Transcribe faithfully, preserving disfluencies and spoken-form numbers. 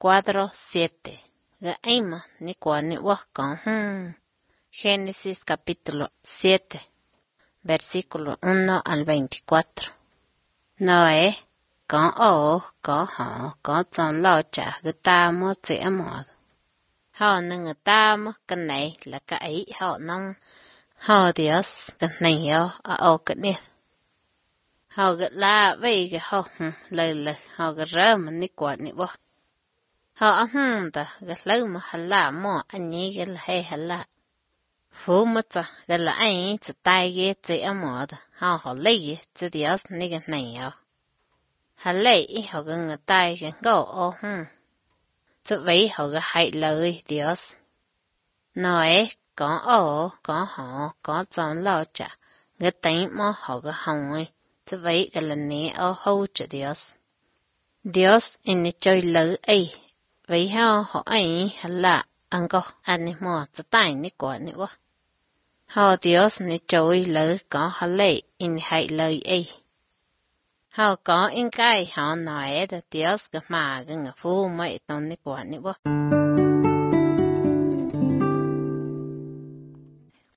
cuatro siete. Ga aima ni kwa ni wa con hmm. Génesis capítulo siete, versículo uno al veinticuatro. Noé, con o, con ho, con son lo cha ga ta mo tse mo. Ho nang ta mo kan này là cái ấy ho nang ho Dios kan này yo a o kan ni. Ho ga la ve ga ho le le ho ga ram ni kwa ni wa. Ho hm ta ga le ma hala mo ani ga he hala. Phú mất ra, gà là anh chỉ tay ghê chế ở mỏ đó, họ họ lấy chế Dios ní cái này à. Họ lấy họ gà ngờ tay gà ngô ô hừm. Chế vậy họ gà hãy lời Dios. Nói có ô, có họ, có chọn lo trả, gà tính mô họ gà hồng ấy, chế vậy gà là nế ô hô chế Dios. Dios in chơi lời ấy, vậy họ họ ấy hả lạ, anh có, anh ấy mò chế tay ní quả ní quá. Họ Dios ni trôi lỡ có họ lệ in hãy lời ấy. Họ có in cái họ nói là Dios cái mà cái ngờ phu mấy tông ni quả ni bố.